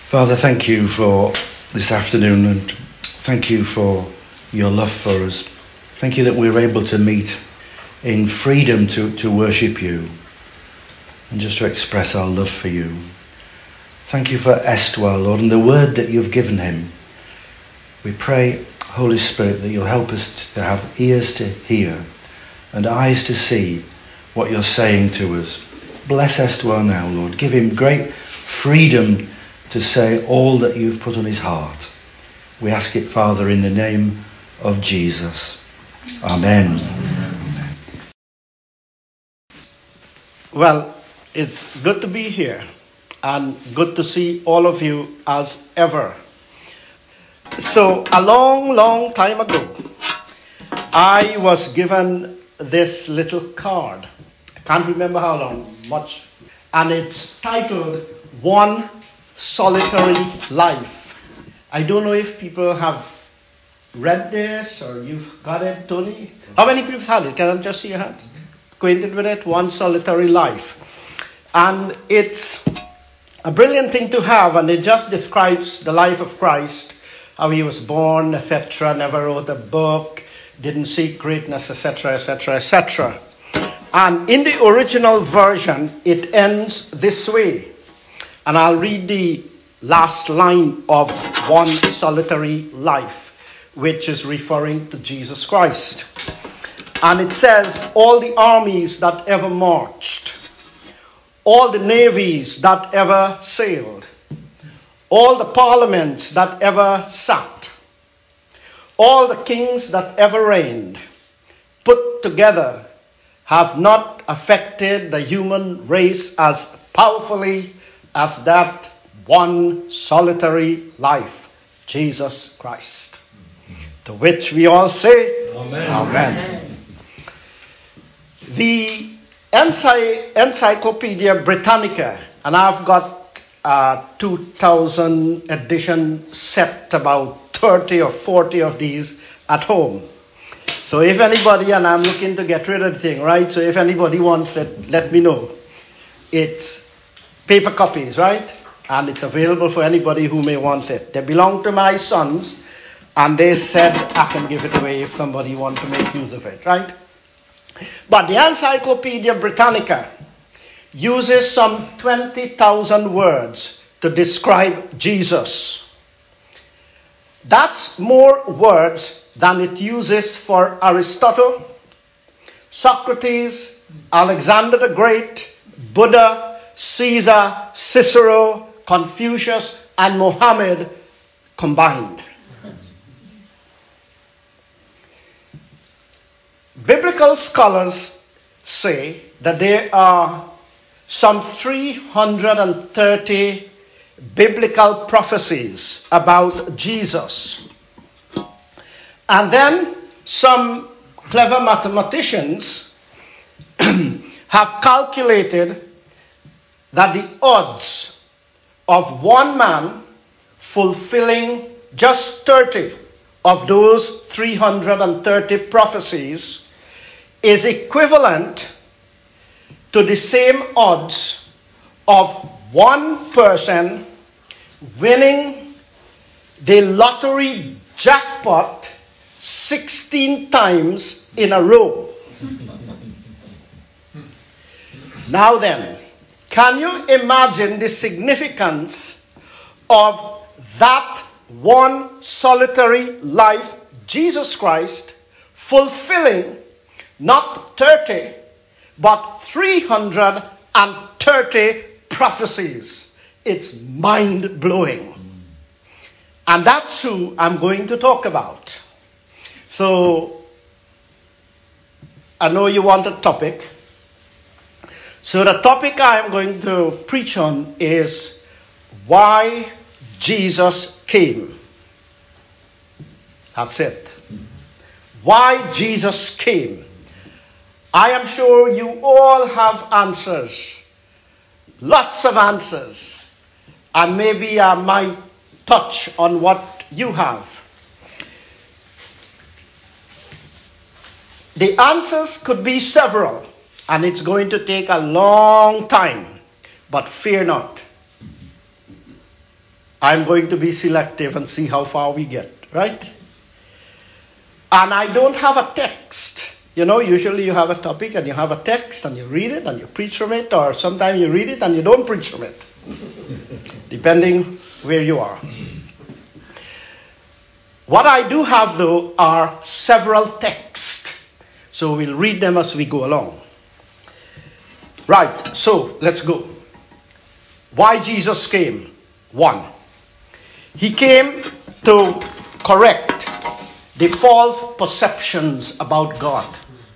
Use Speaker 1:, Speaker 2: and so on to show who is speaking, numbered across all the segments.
Speaker 1: Father, thank you for this afternoon, and thank you for your love for us. Thank you that we're able to meet in freedom to worship you and just to express our love for you. Thank you for Estwell, Lord, and the word that you've given him. We pray, Holy Spirit, that you'll help us to have ears to hear and eyes to see what you're saying to us. Bless Estwell now, Lord. Give him great freedom to say all that you've put on his heart. We ask it, Father, in the name of Jesus. Amen.
Speaker 2: Well, it's good to be here and good to see all of you as ever. So, a long time ago, I was given this little card. I can't remember how long, much. And it's titled, One Solitary Life. I don't know if people have read this or you've got it, Tony. How many people have had it? Can I just see your hands? Acquainted with it? One Solitary Life. And it's a brilliant thing to have, and it just describes the life of Christ, how he was born, etc., never wrote a book, didn't seek greatness, etc., etc., etc. And in the original version, it ends this way. And I'll read the last line of One Solitary Life, which is referring to Jesus Christ. And it says, all the armies that ever marched, all the navies that ever sailed, all the parliaments that ever sat, all the kings that ever reigned, put together, have not affected the human race as powerfully as that one solitary life, Jesus Christ. To which we all say, Amen. Amen. The Encyclopedia Britannica, and I've got a 2000 edition set, about 30 or 40 of these at home. So if anybody, and I'm looking to get rid of the thing, right? So if anybody wants it, let me know. It's paper copies, right? And it's available for anybody who may want it. They belong to my sons, and they said I can give it away if somebody wants to make use of it, right? But the Encyclopedia Britannica uses some 20,000 words to describe Jesus. That's more words than it uses for Aristotle, Socrates, Alexander the Great, Buddha, Caesar, Cicero, Confucius, and Mohammed combined. Biblical scholars say that there are some 330 biblical prophecies about Jesus. And then some clever mathematicians have calculated that the odds of one man fulfilling just 30 of those 330 prophecies is equivalent to the same odds of one person winning the lottery jackpot 16 times in a row. Now then, can you imagine the significance of that one solitary life, Jesus Christ, fulfilling not 30, but 330 prophecies? It's mind-blowing. And that's who I'm going to talk about. So, I know you want a topic. So the topic I am going to preach on is why Jesus came. That's it. Why Jesus came. I am sure you all have answers. Lots of answers. And maybe I might touch on what you have. The answers could be several, and it's going to take a long time, but fear not. I'm going to be selective and see how far we get, right? And I don't have a text. You know, usually you have a topic and you have a text and you read it and you preach from it, or sometimes you read it and you don't preach from it, depending where you are. What I do have, though, are several texts. So we'll read them as we go along. Right, so let's go. Why Jesus came. 1. He came to correct the false perceptions about God.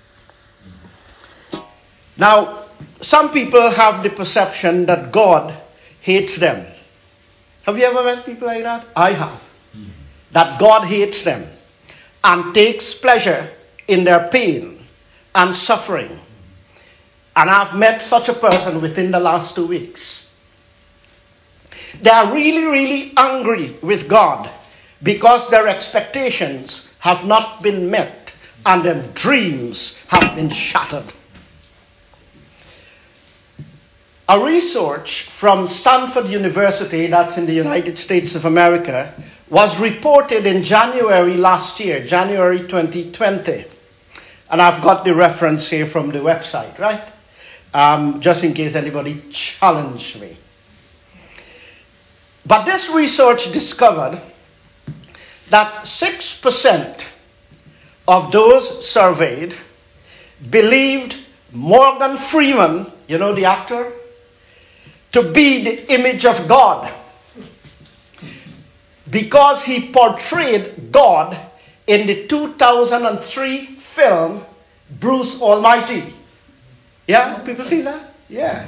Speaker 2: Now, some people have the perception that God hates them. Have you ever met people like that? I have. That God hates them and takes pleasure in their pain and suffering. And I've met such a person within the last 2 weeks. They are really, really angry with God because their expectations have not been met and their dreams have been shattered. A research from Stanford University, that's in the United States of America, was reported in January last year, January 2020. And I've got the reference here from the website, right? Just in case anybody challenged me. But this research discovered that 6% of those surveyed believed Morgan Freeman, you know the actor, to be the image of God because he portrayed God in the 2003 film Bruce Almighty. Yeah, people see that? Yeah.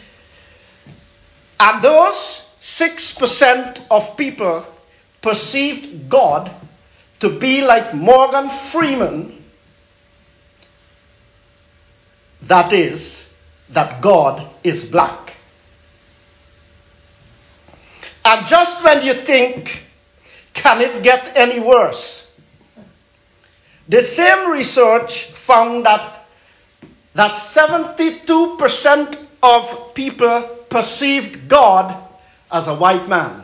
Speaker 2: And those 6% of people perceived God to be like Morgan Freeman. That is, that God is black. And just when you think, can it get any worse? The same research found that 72% of people perceived God as a white man.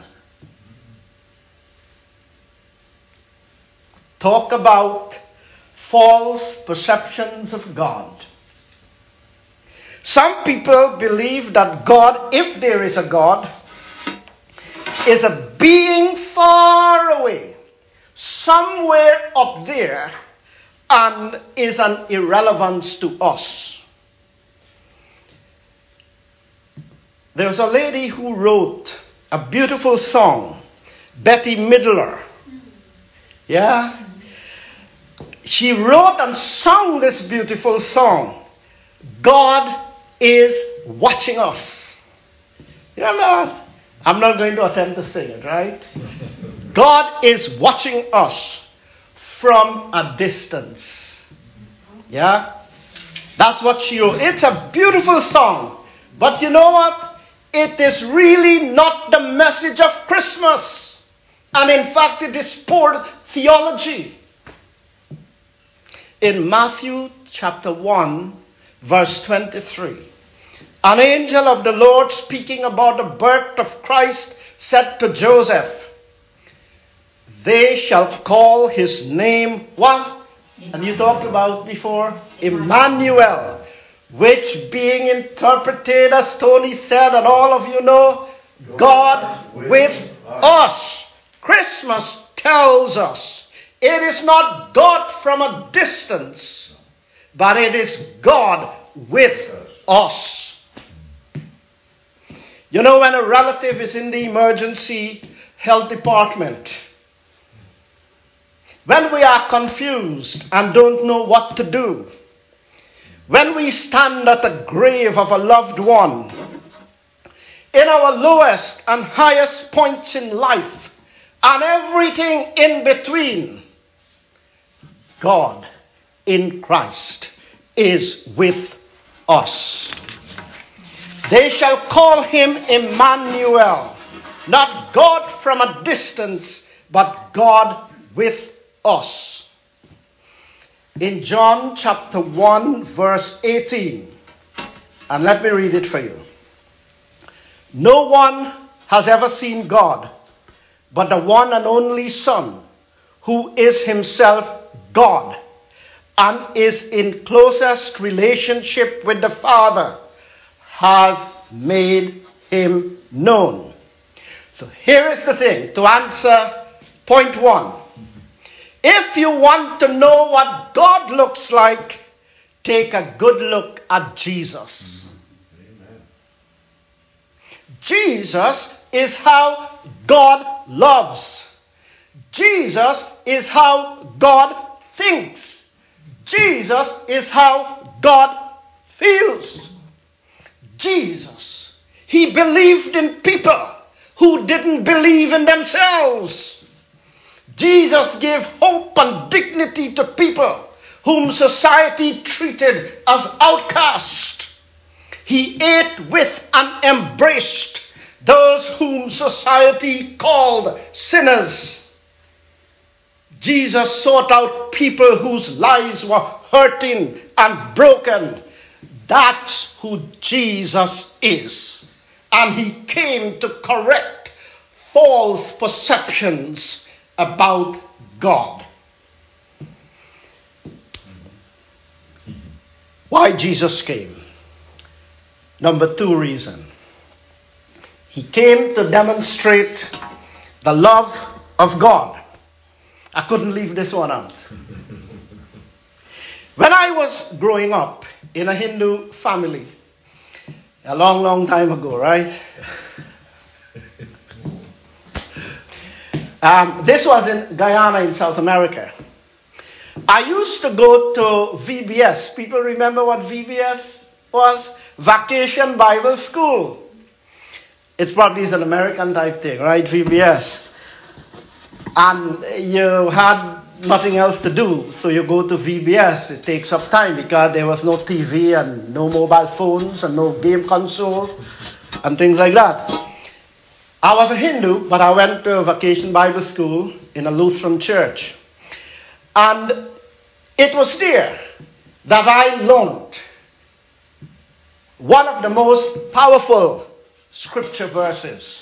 Speaker 2: Talk about false perceptions of God. Some people believe that God, if there is a God, is a being far away, somewhere up there, and is an irrelevance to us. There was a lady who wrote a beautiful song, Betty Midler. Yeah? She wrote and sung this beautiful song, God is watching us. You remember that? I'm not going to attempt to sing it, right? God is watching us from a distance. Yeah? That's what she wrote. It's a beautiful song. But you know what? It is really not the message of Christmas. And in fact, it is poor theology. In Matthew chapter 1, verse 23, an angel of the Lord, speaking about the birth of Christ, said to Joseph, they shall call his name what? And you talked about before, Emmanuel, which being interpreted, as Tony said, and all of you know, God with us. Christmas tells us it is not God from a distance, but it is God with us. You know, when a relative is in the emergency health department, when we are confused and don't know what to do, when we stand at the grave of a loved one, in our lowest and highest points in life, and everything in between, God in Christ is with us. They shall call him Emmanuel, not God from a distance, but God with us. In John chapter 1, verse 18, and let me read it for you. No one has ever seen God, but the one and only Son, who is himself God and is in closest relationship with the Father, has made him known. So here is the thing, to answer point one. If you want to know what God looks like, take a good look at Jesus. Amen. Jesus is how God loves. Jesus is how God thinks. Jesus is how God feels. Jesus, he believed in people who didn't believe in themselves. Jesus gave hope and dignity to people whom society treated as outcasts. He ate with and embraced those whom society called sinners. Jesus sought out people whose lives were hurting and broken. That's who Jesus is. And he came to correct false perceptions about God. Why Jesus came? Number two reason. He came to demonstrate the love of God. I couldn't leave this one out. When I was growing up in a Hindu family, a long, long time ago, right? This was in Guyana in South America. I used to go to VBS. People remember what VBS was? Vacation Bible School. It's probably an American type thing, right? VBS. And you had nothing else to do, so you go to VBS. It takes up time because there was no TV and no mobile phones and no game console and things like that. I was a Hindu, but I went to a vacation Bible school in a Lutheran church. And it was there that I learned one of the most powerful scripture verses.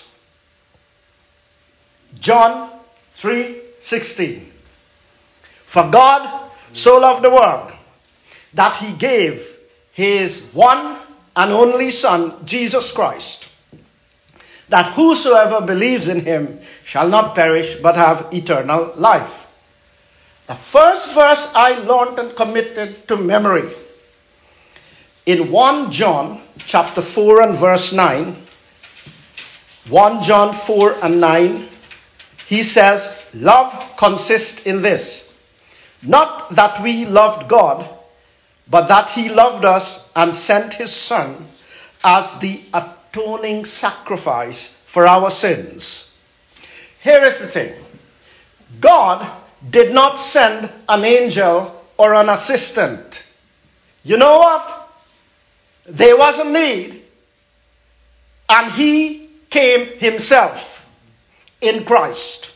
Speaker 2: John 3:16. For God so loved the world that he gave his one and only Son, Jesus Christ, that whosoever believes in him shall not perish but have eternal life. The first verse I learned and committed to memory in 1 John chapter 4 and verse 9. 1 John 4 and 9, he says, love consists in this, not that we loved God, but that he loved us and sent his Son as the atoning sacrifice for our sins. Here is the thing. God did not send an angel or an assistant. You know what? There was a need, and he came himself in Christ.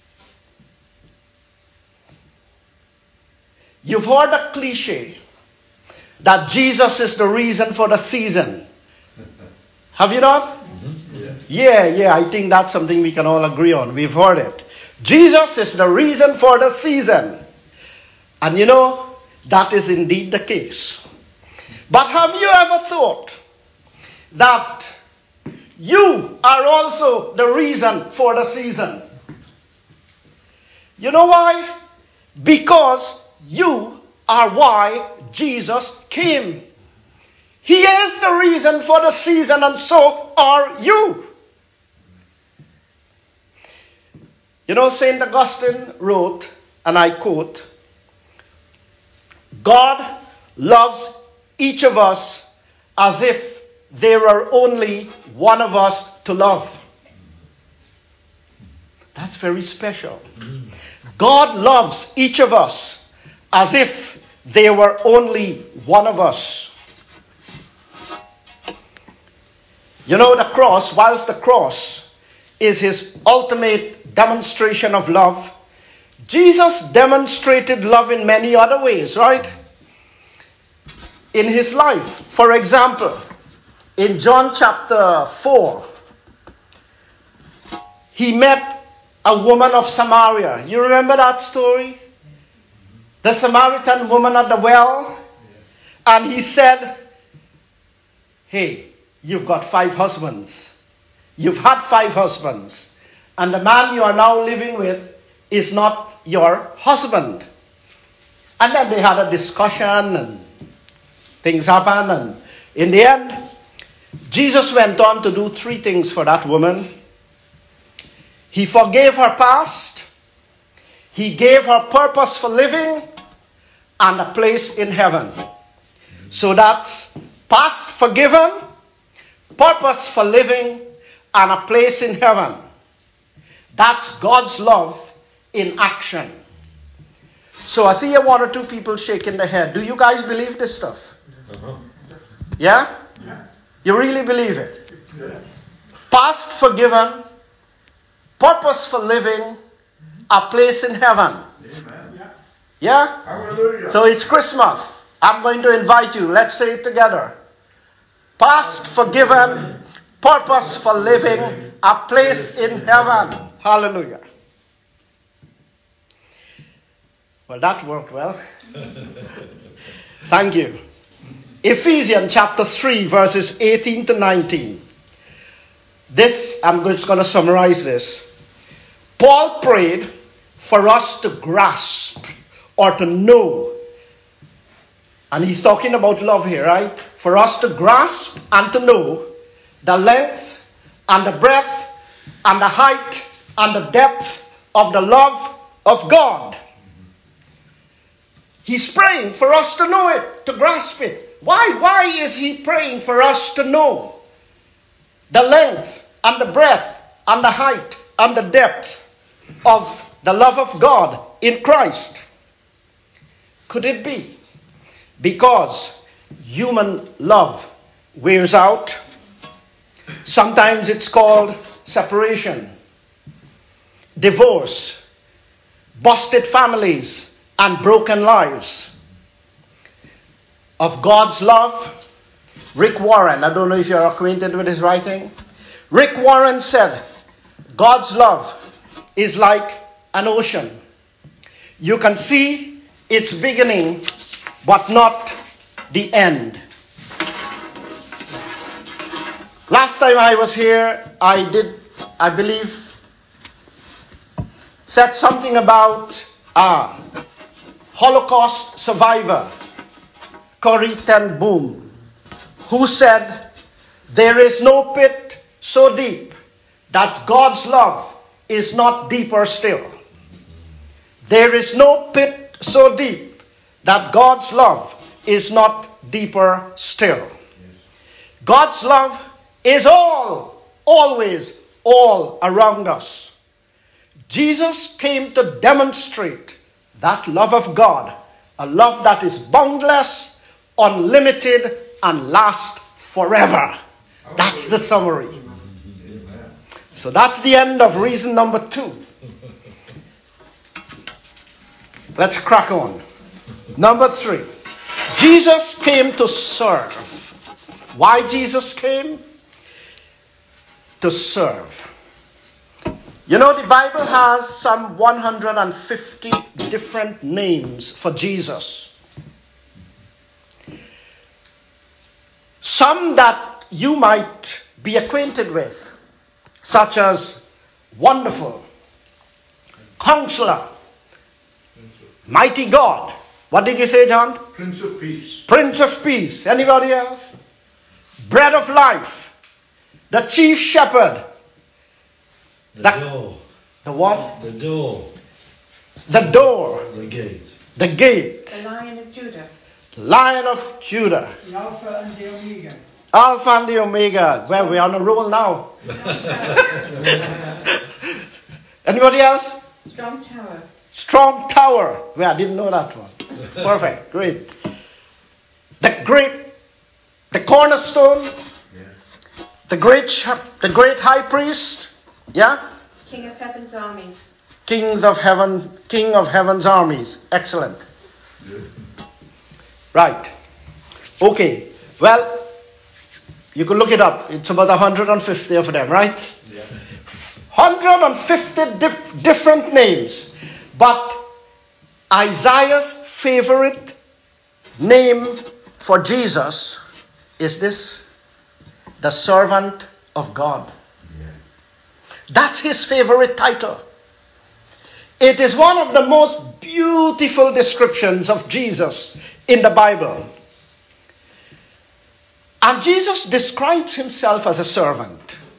Speaker 2: You've heard a cliche that Jesus is the reason for the season. Have you not? Mm-hmm. Yeah, I think that's something we can all agree on. We've heard it. Jesus is the reason for the season. And you know, that is indeed the case. But have you ever thought that you are also the reason for the season? You know why? Because you are why Jesus came. He is the reason for the season, and so are you. You know, St. Augustine wrote, and I quote, God loves each of us as if there were only one of us to love. That's very special. God loves each of us as if there were only one of us. You know, the cross, whilst the cross is his ultimate demonstration of love, Jesus demonstrated love in many other ways, right? In his life. For example, in John chapter 4, he met a woman of Samaria. You remember that story? The Samaritan woman at the well. And he said, hey, you've got 5 husbands. You've had 5 husbands. And the man you are now living with is not your husband. And then they had a discussion and things happened. And in the end, Jesus went on to do 3 things for that woman. He forgave her past. He gave her purpose for living and a place in heaven. So that's past forgiven, purpose for living, and a place in heaven. That's God's love in action. So I see 1 or 2 people shaking their head. Do you guys believe this stuff? Yeah? You really believe it? Past forgiven, purpose for living, a place in heaven. Yeah?
Speaker 3: Hallelujah.
Speaker 2: So it's Christmas. I'm going to invite you. Let's say it together. Past forgiven, purpose for living, a place in heaven. Hallelujah. Well, that worked well. Thank you. Ephesians chapter 3, verses 18 to 19. This, I'm just going to summarize this. Paul prayed for us to grasp or to know. And he's talking about love here, right? For us to grasp and to know the length and the breadth and the height and the depth of the love of God. He's praying for us to know it, to grasp it. Why? Why is he praying for us to know the length and the breadth and the height and the depth of the love of God in Christ? Could it be because human love wears out? Sometimes it's called separation, divorce, busted families, and broken lives. Of God's love, Rick Warren, I don't know if you're acquainted with his writing. Rick Warren said, God's love is like an ocean. You can see its beginning, but not the end. Last time I was here, I believe, said something about Holocaust survivor, Corrie ten Boom, who said, there is no pit so deep that God's love is not deeper still. There is no pit so deep that God's love is not deeper still. God's love is always all around us. Jesus came to demonstrate that love of God, a love that is boundless, unlimited, and lasts forever. That's the summary. So that's the end of reason number 2. Let's crack on. Number 3. Jesus came to serve. Why Jesus came? To serve. You know, the Bible has some 150 different names for Jesus. Some that you might be acquainted with, such as Wonderful, Counselor, Mighty God. What did you say, John?
Speaker 3: Prince of Peace.
Speaker 2: Prince of Peace. Anybody else? Bread of Life, the Chief Shepherd.
Speaker 4: The door.
Speaker 2: The what?
Speaker 4: The door.
Speaker 2: The door.
Speaker 4: The gate.
Speaker 2: The gate.
Speaker 5: The Lion of Judah.
Speaker 2: Lion of Judah.
Speaker 6: The Alpha and the Omega.
Speaker 2: Alpha and the Omega. Well, we're on a roll now. Anybody else?
Speaker 5: Strong Tower.
Speaker 2: Strong Tower. Well, I didn't know that one. Perfect. Great. The cornerstone. The great high priest. Yeah?
Speaker 5: King of Heaven's armies.
Speaker 2: King of Heaven's armies. Excellent. Right. Okay. Well, you can look it up. It's about 150 of them, right?
Speaker 4: Yeah.
Speaker 2: 150 different names. But Isaiah's favorite name for Jesus is this: the servant of God. That's his favorite title. It is one of the most beautiful descriptions of Jesus in the Bible. And Jesus describes himself as a servant.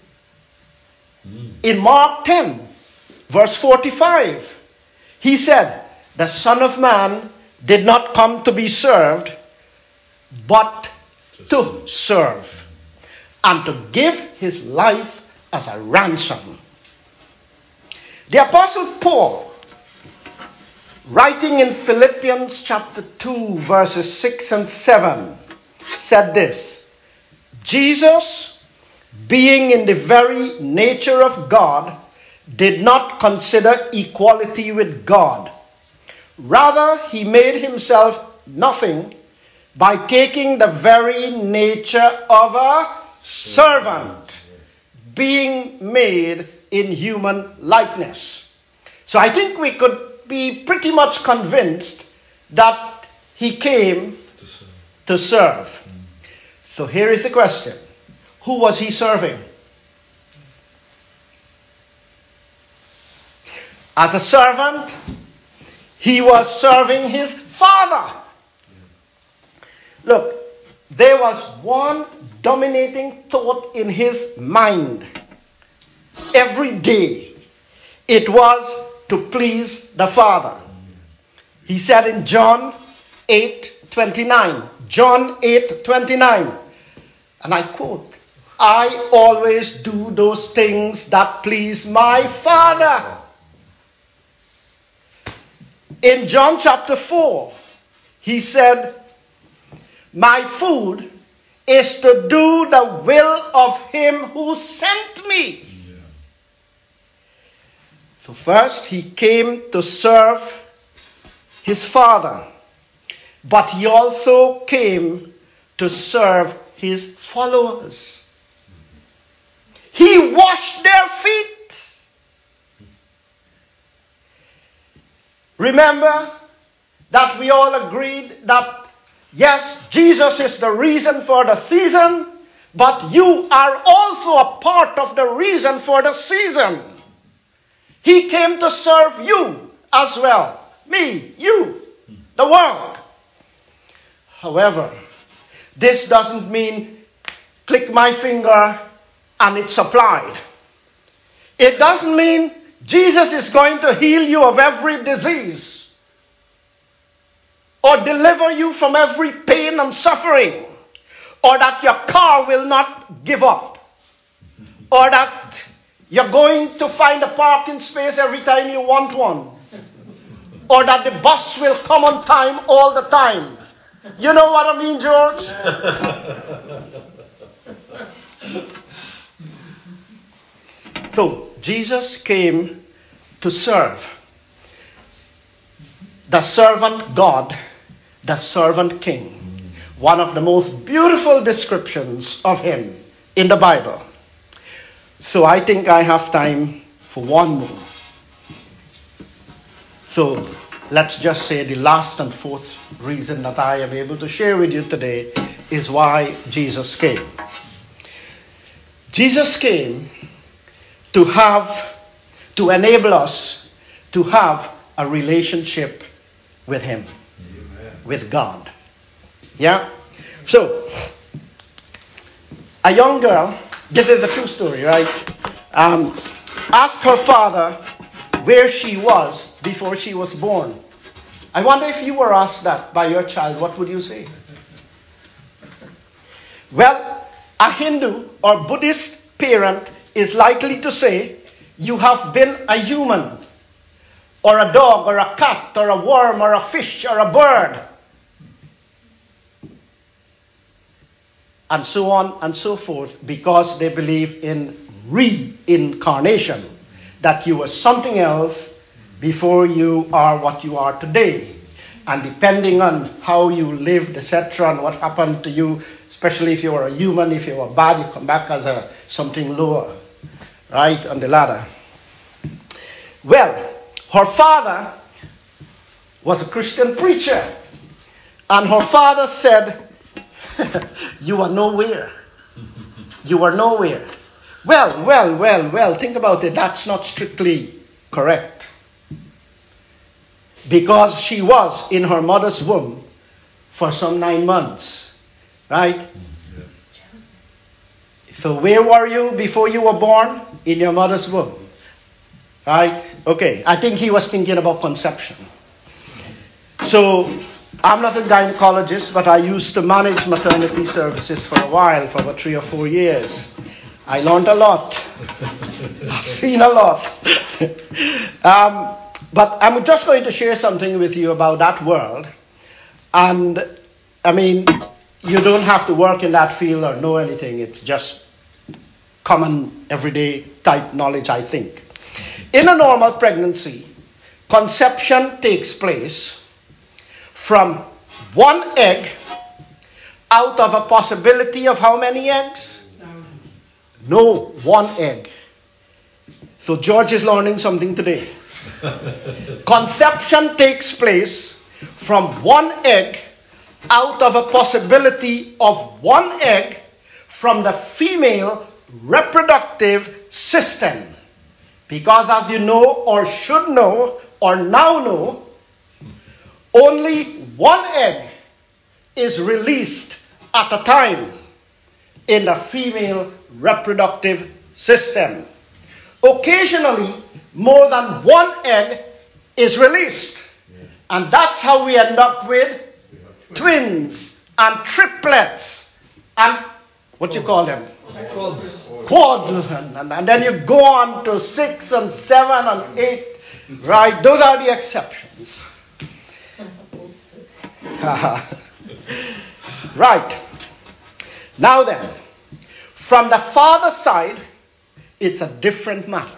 Speaker 2: In Mark 10, verse 45, he said, "The Son of Man did not come to be served, but to serve, and to give his life as a ransom." The Apostle Paul, writing in Philippians chapter 2, verses 6 and 7, said this: "Jesus, being in the very nature of God, did not consider equality with God. Rather, he made himself nothing by taking the very nature of a servant, being made in human likeness." So I think we could be pretty much convinced that he came to serve. So here is the question: who was he serving? As a servant, he was serving his Father. Look, there was one dominating thought in his mind. Every day, it was to please the Father. He said in John 8:29, John 8:29, and I quote, "I always do those things that please my Father." In John chapter 4, he said, "My food is to do the will of him who sent me." So first, he came to serve his Father, but he also came to serve his followers. He washed their feet. Remember that we all agreed that, yes, Jesus is the reason for the season, but you are also a part of the reason for the season. He came to serve you as well. Me, you, the world. However, this doesn't mean click my finger and it's supplied. It doesn't mean Jesus is going to heal you of every disease or deliver you from every pain and suffering, or that your car will not give up, or that you're going to find a parking space every time you want one, or that the bus will come on time all the time. You know what I mean, George? So, Jesus came to serve. The servant God, the servant King. One of the most beautiful descriptions of him in the Bible. So I think I have time for one more. So let's just say the last and fourth reason that I am able to share with you today is why Jesus came. Jesus came to enable us to have a relationship with him, with God. Yeah? So, a young girl, this is a true story, right? Asked her father where she was before she was born. I wonder if you were asked that by your child, what would you say? Well, a Hindu or Buddhist parent is likely to say, you have been a human, or a dog, or a cat, or a worm, or a fish, or a bird, and so on and so forth, because they believe in reincarnation, that you were something else before you are what you are today. And depending on how you lived, etc., and what happened to you, especially if you were a human, if you were bad, you come back as something lower, right, on the ladder. Well, her father was a Christian preacher. And her father said, you are nowhere. You are nowhere. Well, think about it. That's not strictly correct. Because she was in her mother's womb for some 9 months. Right? So where were you before you were born? In your mother's womb. Right? Okay. I think he was thinking about conception. So, I'm not a gynecologist, but I used to manage maternity services for a while, for about 3 or 4 years. I learned a lot. I've seen a lot. But I'm just going to share something with you about that world. And, I mean, you don't have to work in that field or know anything. It's just common, everyday type knowledge, I think. In a normal pregnancy, conception takes place from one egg out of a possibility of how many eggs? No, one egg. So George is learning something today. Conception takes place from one egg out of a possibility of one egg from the female reproductive system. Because as you know or should know or now know, only one egg is released at a time in the female reproductive system. Occasionally, more than one egg is released. And that's how we end up with twins and triplets and what you call them? Quads. And then you go on to 6 and 7 and 8. Right? Those are the exceptions. Right. Now then, from the father's side, it's a different matter.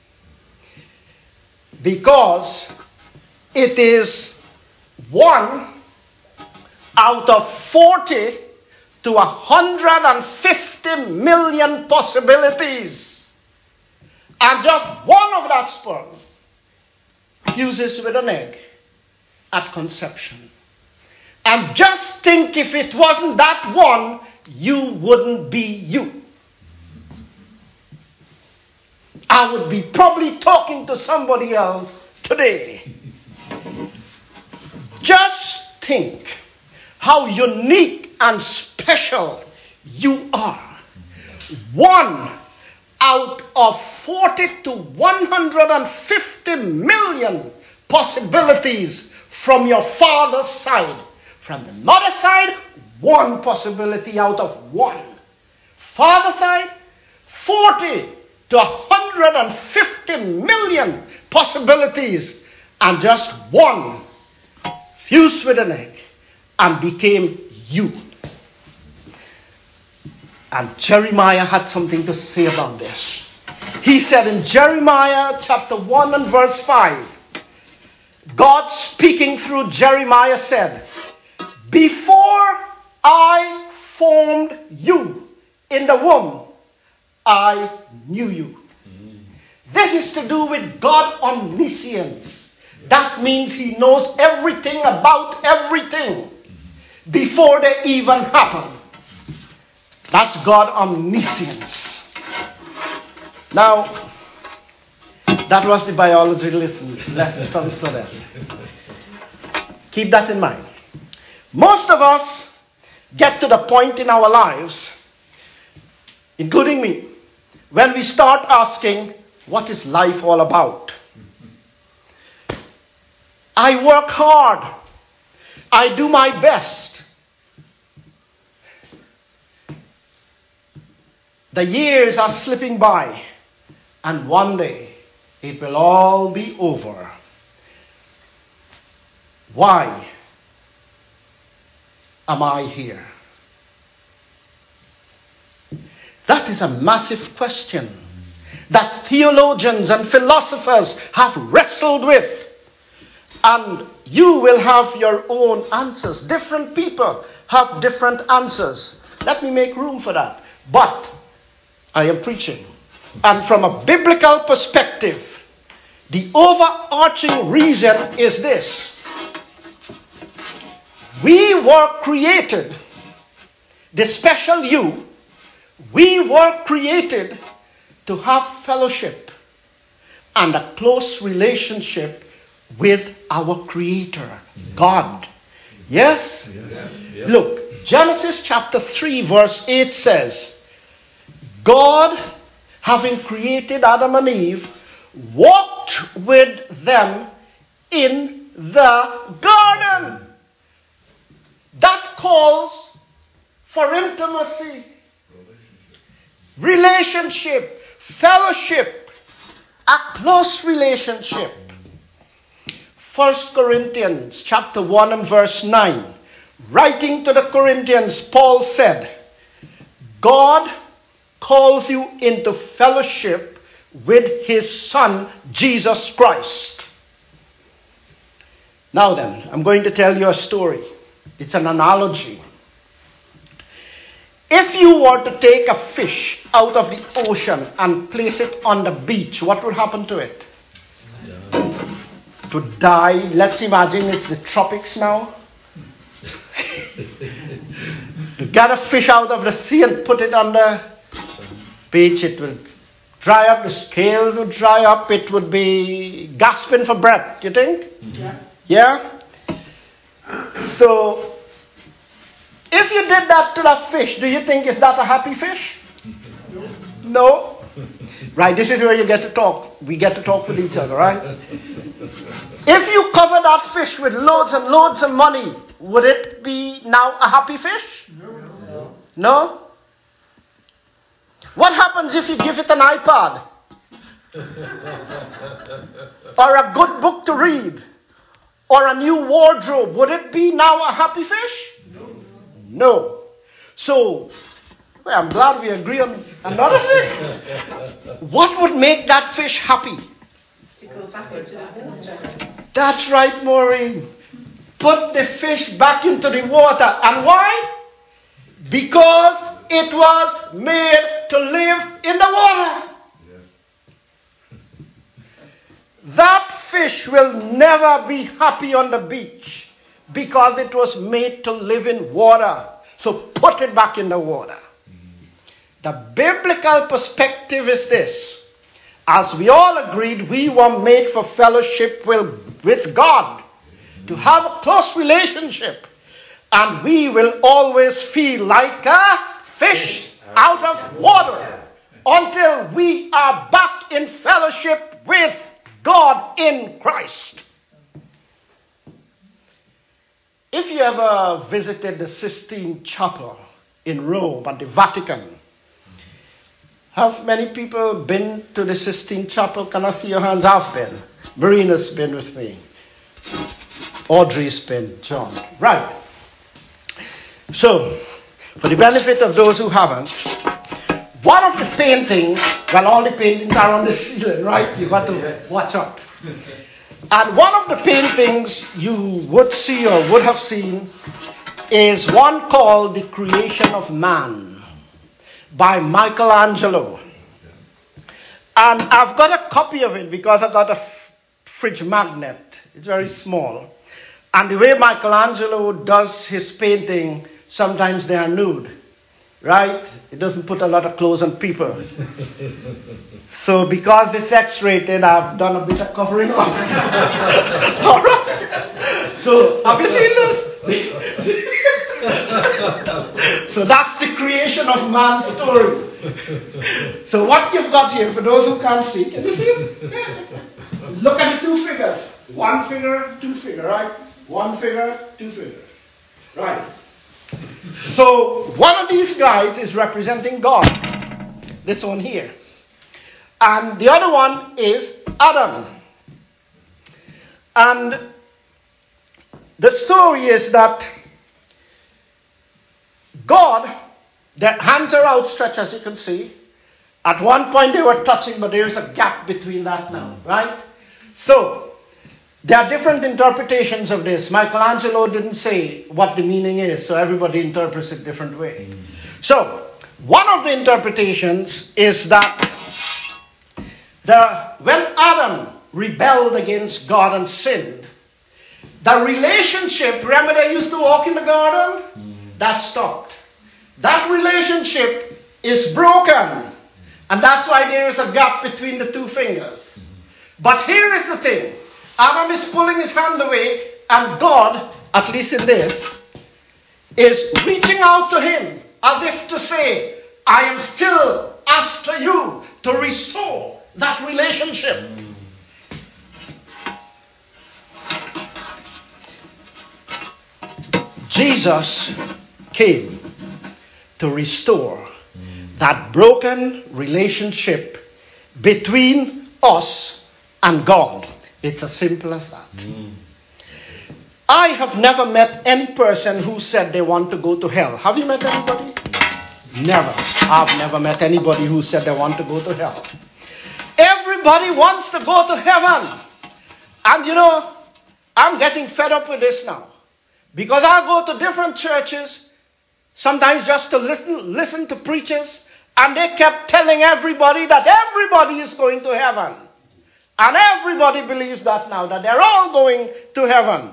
Speaker 2: Because it is 1 out of 40 to 150 million possibilities. And just one of that sperm fuses with an egg at conception. And just think, if it wasn't that one, you wouldn't be you. I would be probably talking to somebody else today. Just think how unique and special you are. 1 out of 40 to 150 million possibilities from your father's side. From the mother's side, 1 possibility out of 1. Father's side, 40 to 150 million possibilities, and just 1 fused with an egg and became you. And Jeremiah had something to say about this. He said in Jeremiah chapter 1 and verse 5, God speaking through Jeremiah said, before I formed you in the womb, I knew you. This is to do with God omniscience. That means he knows everything about everything before they even happen. That's God omniscience. Now, that was the biology lesson comes to that. Keep that in mind. Most of us get to the point in our lives, including me, when we start asking, what is life all about? I work hard. I do my best. The years are slipping by, and one day it will all be over. Why am I here? That is a massive question that theologians and philosophers have wrestled with. And you will have your own answers. Different people have different answers. Let me make room for that. But I am preaching. And from a biblical perspective, The overarching reason is this. We were created, the special you, we were created to have fellowship and a close relationship with our Creator, God. Yes?
Speaker 4: Yeah.
Speaker 2: Look, Genesis chapter 3 verse 8 says, God, having created Adam and Eve, walked with them in the garden. That calls for intimacy, relationship, fellowship, a close relationship. 1 Corinthians chapter 1 and verse 9. Writing to the Corinthians, Paul said, God calls you into fellowship with his Son, Jesus Christ. Now then, I'm going to tell you a story. It's an analogy. If you were to take a fish out of the ocean and place it on the beach, what would happen to it? It would die. Let's imagine it's the tropics now. You get a fish out of the sea and put it on the beach, it will dry up, the scales would dry up, it would be gasping for breath, you think? Yeah? So, if you did that to that fish, do you think is that a happy fish? No? Right, this is where you get to talk. We get to talk with each other, right? If you cover that fish with loads and loads of money, would it be now a happy fish? No? What happens if you give it an iPad? Or a good book to read? Or a new wardrobe? Would it be now a happy fish? No. So, well, I'm glad we agree on another thing. What would make that fish happy?
Speaker 5: To go back into the water.
Speaker 2: That's right, Maureen. Put the fish back into the water. And why? Because it was made to live in the water. That fish will never be happy on the beach because it was made to live in water. So put it back in the water. The biblical perspective is this. As we all agreed, we were made for fellowship with God, to have a close relationship. And we will always feel like a fish out of water until we are back in fellowship with God in Christ. If you ever visited the Sistine Chapel in Rome at the Vatican, have many people been to the Sistine Chapel? Can I see your hands? I've been. Marina's been with me. Audrey's been. John. Right. So, for the benefit of those who haven't, one of the paintings, well, all the paintings are on the ceiling, right? You've got to watch up. And one of the paintings you would see or would have seen is one called The Creation of Man by Michelangelo. And I've got a copy of it because I got a fridge magnet. It's very small. And the way Michelangelo does his painting, sometimes they are nude. Right? It doesn't put a lot of clothes on people. So because it's X-rated, I've done a bit of covering up. All right. So have you seen this? So that's the creation of man's story. So what you've got here, for those who can't see, can you see it? Look at the two figures. One figure, two figure, right? One figure, two figure. Right. So one of these guys is representing God. This one here. And the other one is Adam. And the story is that God, their hands are outstretched, as you can see. At one point they were touching, but there is a gap between that now, right? So, there are different interpretations of this. Michelangelo didn't say what the meaning is, so everybody interprets it a different way. So, one of the interpretations is that when Adam rebelled against God and sinned, the relationship, remember they used to walk in the garden? That stopped. That relationship is broken. And that's why there is a gap between the two fingers. But here is the thing. Adam is pulling his hand away, and God, at least in this, is reaching out to him as if to say, I am still after you to restore that relationship. Jesus came to restore that broken relationship between us and God. It's as simple as that. I have never met any person who said they want to go to hell. Have you met anybody? Never. I've never met anybody who said they want to go to hell. Everybody wants to go to heaven. And I'm getting fed up with this now. Because I go to different churches, sometimes just to listen to preachers, and they kept telling everybody that everybody is going to heaven. And everybody believes that now, that they're all going to heaven.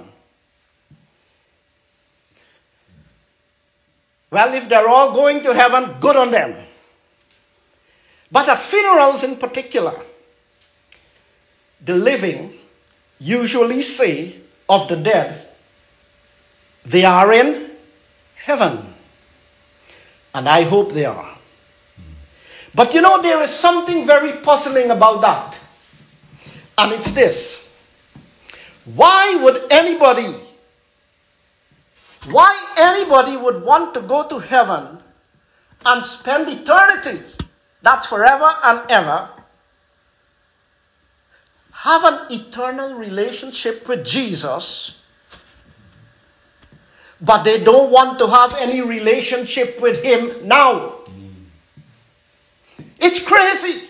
Speaker 2: Well, if they're all going to heaven, good on them. But at funerals in particular, the living usually say of the dead, they are in heaven. And I hope they are. But there is something very puzzling about that. And it's this. Why anybody would want to go to heaven and spend eternity, that's forever and ever, have an eternal relationship with Jesus, but they don't want to have any relationship with him now? It's crazy.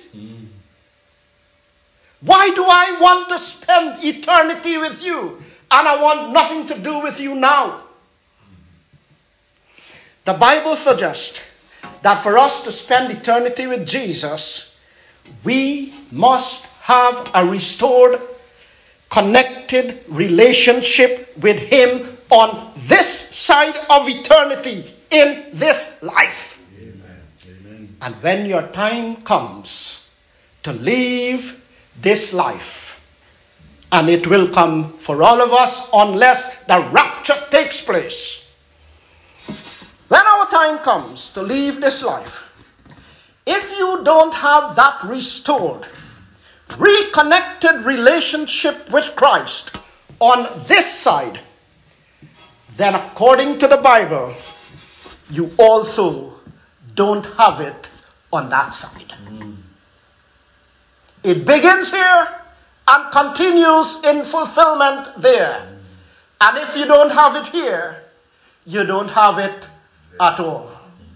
Speaker 2: Why do I want to spend eternity with you and I want nothing to do with you now? The Bible suggests that for us to spend eternity with Jesus, we must have a restored, connected relationship with him on this side of eternity, in this life. Amen. And when your time comes to leave this life, and it will come for all of us unless the rapture takes place. When our time comes to leave this life, if you don't have that restored, reconnected relationship with Christ on this side, then according to the Bible, you also don't have it on that side. It begins here and continues in fulfillment there. And if you don't have it here, you don't have it at all.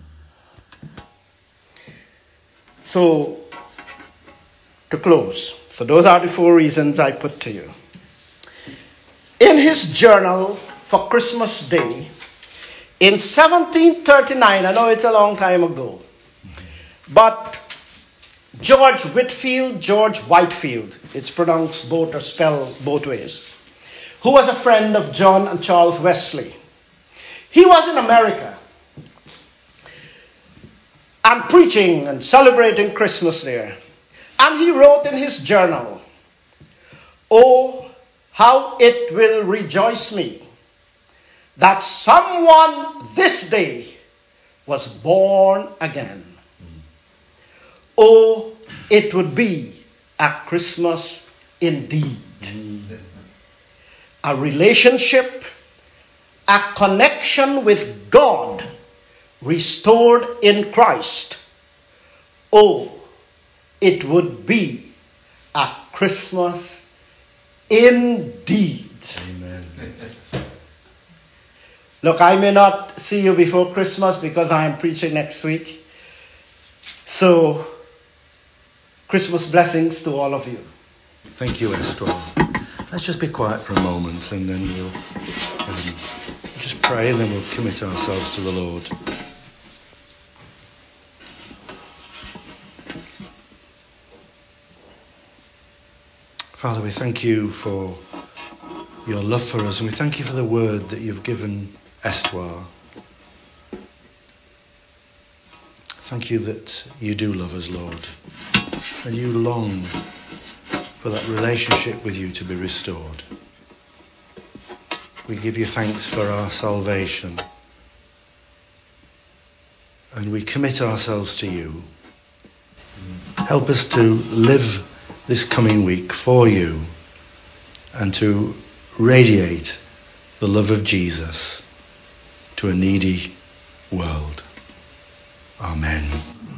Speaker 2: So, to close, so those are the 4 reasons I put to you. In his journal for Christmas Day, in 1739, I know it's a long time ago, but George Whitefield, it's pronounced both or spelled both ways, who was a friend of John and Charles Wesley. He was in America and preaching and celebrating Christmas there. And he wrote in his journal, "Oh, how it will rejoice me that someone this day was born again. Oh, it would be a Christmas indeed." A relationship, a connection with God restored in Christ. Oh, it would be a Christmas indeed. Amen. Look, I may not see you before Christmas because I am preaching next week. So, Christmas blessings to all of you.
Speaker 1: Thank you, Esther. Let's just be quiet for a moment and then we'll just pray and then we'll commit ourselves to the Lord. Father, we thank you for your love for us, and we thank you for the word that you've given Espoir. Thank you that you do love us, Lord, and you long for that relationship with you to be restored. We give you thanks for our salvation, and we commit ourselves to you. Help us to live this coming week for you and to radiate the love of Jesus to a needy world. Amen.